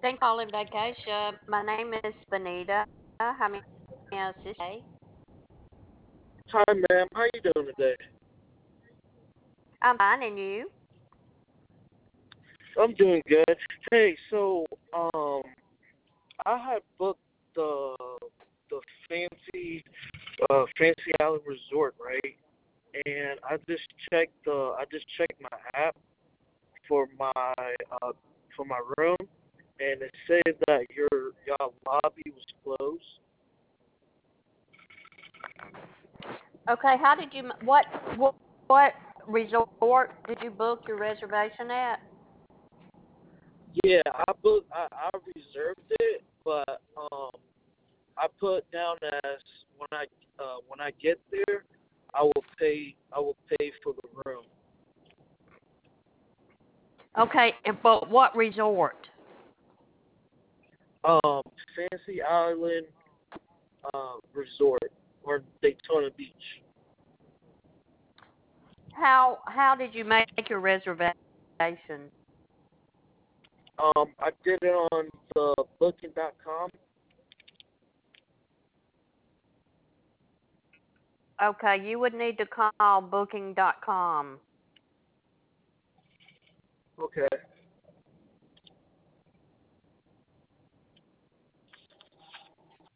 Thank you for calling vacation. My name is Benita. How may I assist you? Hi, ma'am. How you doing today? I'm fine, and you? I'm doing good. Hey, I had booked the the fancy island resort, right? And I just checked my app for my uh for my room, and it said that y'all lobby was closed. Okay. How did you? What resort did you book your reservation at? Yeah, I reserved it, but I put down as when I get there, I will pay for the room. Okay, but what resort? Um, Fancy Island Resort or Daytona Beach. How did you make your reservation? I did it on the Booking.com. Okay, you would need to call Booking.com. Okay.